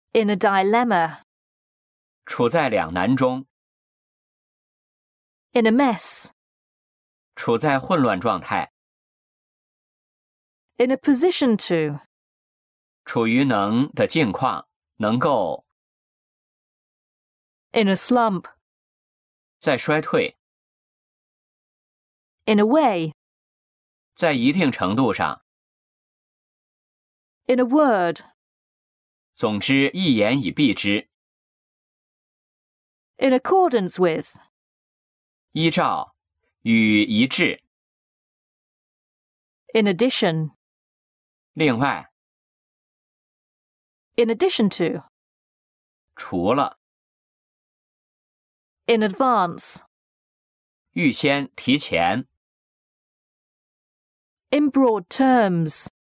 In a dilemma. 处在两难中。 In a mess. 处在混乱状态。 In a position to. 处于能的境况，能够。 In a slump. 在衰退。 In a way. 在一定程度上。 In a word. 总之一言以蔽之。 In accordance with. 依照，与一致。 In addition. 另外。 In addition to. 除了。 In advance. 预先提前。 In broad terms.